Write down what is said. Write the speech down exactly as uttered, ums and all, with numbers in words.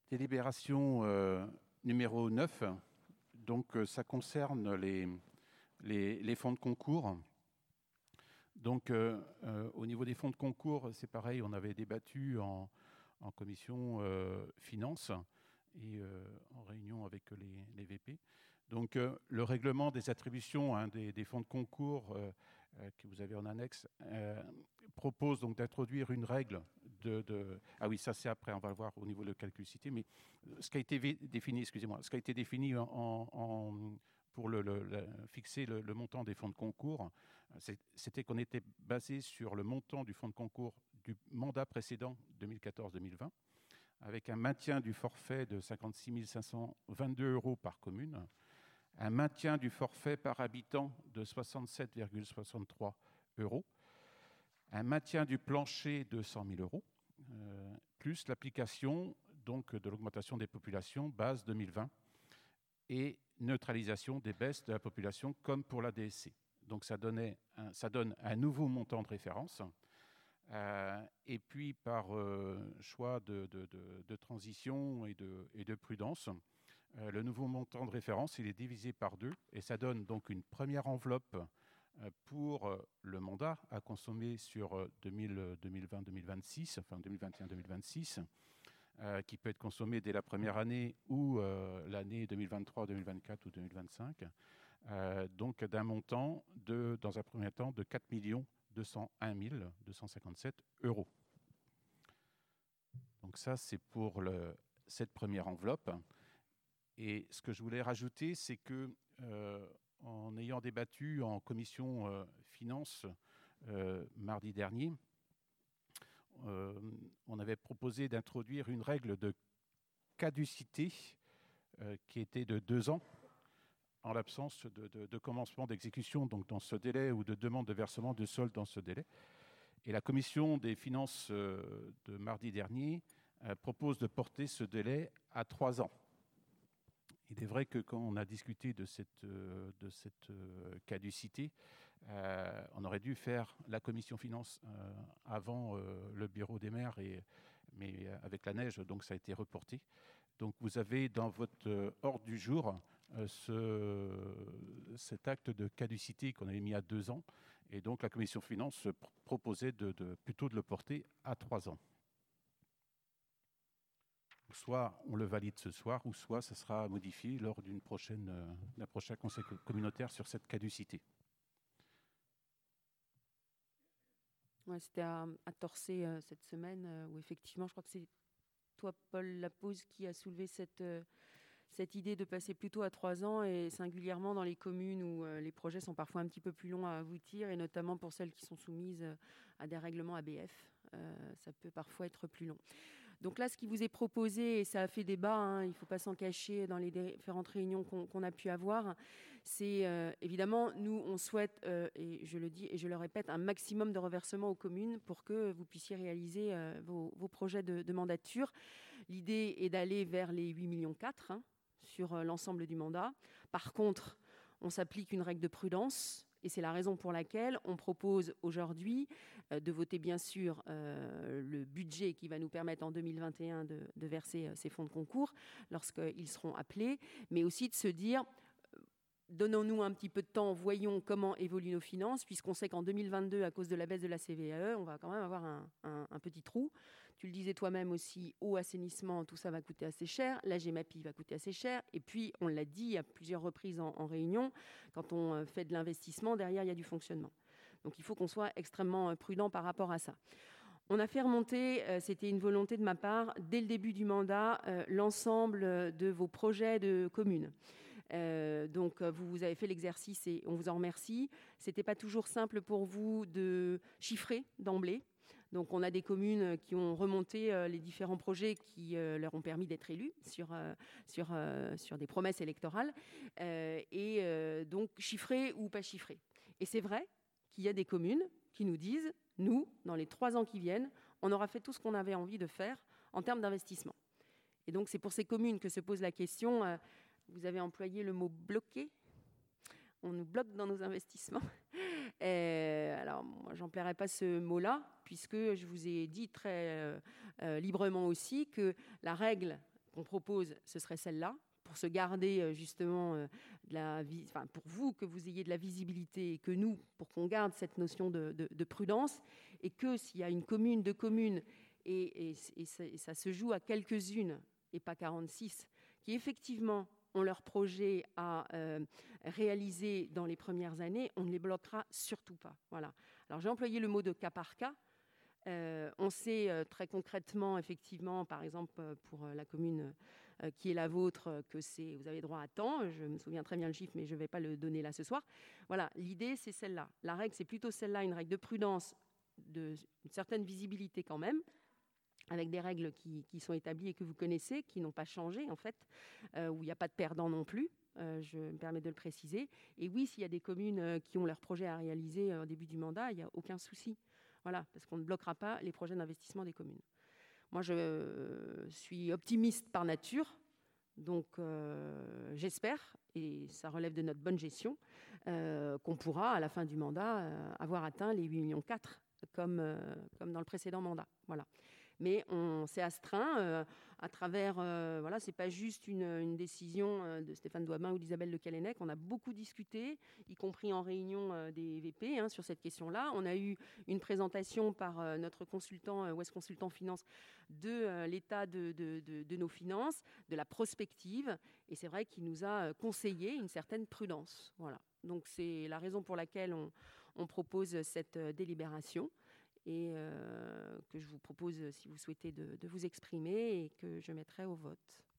Délibération euh, numéro neuf, donc euh, ça concerne les, les, les fonds de concours. Donc euh, euh, au niveau des fonds de concours, c'est pareil, on avait débattu en, en commission euh, finances et euh, en réunion avec les, les V P. Donc euh, le règlement des attributions hein, des, des fonds de concours euh, euh, que vous avez en annexe euh, propose donc d'introduire une règle de, de... Ah oui, ça c'est après, on va le voir au niveau de calcul cité, mais ce qui a été défini, excusez-moi, ce qui a été défini en, en, pour le, le, le, fixer le, le montant des fonds de concours, c'était qu'on était basé sur le montant du fonds de concours du mandat précédent deux mille quatorze deux mille vingt, avec un maintien du forfait de cinquante-six mille cinq cent vingt-deux euros par commune, un maintien du forfait par habitant de soixante-sept virgule soixante-trois euros, un maintien du plancher de cent mille euros, euh, plus l'application donc de l'augmentation des populations base deux mille vingt et neutralisation des baisses de la population comme pour la D S C. Donc ça, donnait un, ça donne un nouveau montant de référence. Euh, et puis par euh, choix de, de, de, de transition et de, et de prudence, euh, le nouveau montant de référence il est divisé par deux et ça donne donc une première enveloppe euh, pour euh, le mandat à consommer sur euh, deux mille vingt deux mille vingt-six, enfin deux mille vingt et un deux mille vingt-six, euh, qui peut être consommé dès la première année ou euh, l'année deux mille vingt-trois deux mille vingt-quatre ou deux mille vingt-cinq. Euh, donc d'un montant, de, dans un premier temps, de quatre millions deux cent un mille deux cent cinquante-sept euros. Donc ça, c'est pour le, cette première enveloppe. Et ce que je voulais rajouter, c'est que euh, en ayant débattu en commission euh, finances euh, mardi dernier, euh, on avait proposé d'introduire une règle de caducité euh, qui était de deux ans en l'absence de, de, de commencement d'exécution, donc dans ce délai, ou de demande de versement de solde dans ce délai. Et la commission des finances euh, de mardi dernier euh, propose de porter ce délai à trois ans. Il est vrai que quand on a discuté de cette, euh, de cette euh, caducité, euh, on aurait dû faire la commission finances euh, avant euh, le bureau des maires, et, mais avec la neige, donc ça a été reporté. Donc vous avez dans votre euh, ordre du jour euh, ce, cet acte de caducité qu'on avait mis à deux ans, et donc la commission finances pr- proposait de, de, plutôt de le porter à trois ans. Soit on le valide ce soir, ou soit ça sera modifié lors d'une prochaine, euh, d'un prochain conseil communautaire sur cette caducité. Ouais, c'était à, à Torcé euh, cette semaine, euh, où effectivement, je crois que c'est toi, Paul Lapose, qui a soulevé cette, euh, cette idée de passer plutôt à trois ans, et singulièrement dans les communes où euh, les projets sont parfois un petit peu plus longs à aboutir, et notamment pour celles qui sont soumises euh, à des règlements A B F. Euh, ça peut parfois être plus long. Donc là, ce qui vous est proposé, et ça a fait débat, hein, il ne faut pas s'en cacher dans les différentes réunions qu'on, qu'on a pu avoir, c'est euh, évidemment, nous, on souhaite, euh, et je le dis et je le répète, un maximum de reversement aux communes pour que vous puissiez réaliser euh, vos, vos projets de, de mandature. L'idée est d'aller vers les huit virgule quatre millions hein, sur euh, l'ensemble du mandat. Par contre, on s'applique une règle de prudence. Et c'est la raison pour laquelle on propose aujourd'hui euh, de voter bien sûr euh, le budget qui va nous permettre en deux mille vingt et un de, de verser euh, ces fonds de concours lorsqu'ils seront appelés, mais aussi de se dire, euh, donnons-nous un petit peu de temps, voyons comment évoluent nos finances, puisqu'on sait qu'en deux mille vingt-deux, à cause de la baisse de la C V A E, on va quand même avoir un, un, un petit trou. Tu le disais toi-même aussi, eau, assainissement, tout ça va coûter assez cher. La Gemapi va coûter assez cher. Et puis, on l'a dit à plusieurs reprises en, en réunion, quand on fait de l'investissement, derrière, il y a du fonctionnement. Donc, il faut qu'on soit extrêmement prudent par rapport à ça. On a fait remonter, euh, c'était une volonté de ma part, dès le début du mandat, euh, l'ensemble de vos projets de communes. Euh, donc, vous, vous avez fait l'exercice et on vous en remercie. Ce n'était pas toujours simple pour vous de chiffrer d'emblée. Donc, on a des communes qui ont remonté euh, les différents projets qui euh, leur ont permis d'être élus sur, euh, sur, euh, sur des promesses électorales. Euh, et euh, donc, chiffré ou pas chiffré. Et c'est vrai qu'il y a des communes qui nous disent, nous, dans les trois ans qui viennent, on aura fait tout ce qu'on avait envie de faire en termes d'investissement. Et donc, c'est pour ces communes que se pose la question, euh, vous avez employé le mot « bloquer ». On nous bloque dans nos investissements. Et alors, moi, j'emploierai pas ce mot-là, puisque je vous ai dit très euh, euh, librement aussi que la règle qu'on propose, ce serait celle-là, pour se garder justement euh, de la vis- enfin, pour vous, que vous ayez de la visibilité, et que nous, pour qu'on garde cette notion de, de, de prudence, et que s'il y a une commune, deux communes, et, et, et, ça, et ça se joue à quelques-unes, et pas quarante-six, qui effectivement ont leur projet à euh, réaliser dans les premières années, on ne les bloquera surtout pas. Voilà. Alors j'ai employé le mot de cas par cas. Euh, on sait euh, très concrètement, effectivement, par exemple euh, pour euh, la commune euh, qui est la vôtre, euh, que c'est, vous avez droit à temps. Je me souviens très bien le chiffre, mais je ne vais pas le donner là ce soir. Voilà, l'idée c'est celle-là. La règle, c'est plutôt celle-là, une règle de prudence, de, une certaine visibilité quand même, avec des règles qui, qui sont établies et que vous connaissez, qui n'ont pas changé en fait, euh, où il n'y a pas de perdant non plus, euh, je me permets de le préciser. Et oui, s'il y a des communes euh, qui ont leur projet à réaliser euh, au début du mandat, il n'y a aucun souci. Voilà, parce qu'on ne bloquera pas les projets d'investissement des communes. Moi, je euh, suis optimiste par nature, donc euh, j'espère, et ça relève de notre bonne gestion, euh, qu'on pourra, à la fin du mandat, euh, avoir atteint les huit virgule quatre millions, comme, euh, comme dans le précédent mandat. Voilà. Mais on s'est astreint euh, à travers, euh, voilà, c'est pas juste une, une décision euh, de Stéphane Doisbain ou d'Isabelle Le Callennec. On a beaucoup discuté, y compris en réunion euh, des V P, hein, sur cette question-là. On a eu une présentation par euh, notre consultant, euh, Ouest Consultant Finance, de euh, l'état de, de, de, de nos finances, de la prospective. Et c'est vrai qu'il nous a conseillé une certaine prudence. Voilà. Donc c'est la raison pour laquelle on, on propose cette euh, délibération, et euh, que je vous propose, si vous souhaitez, de, de vous exprimer, et que je mettrai au vote.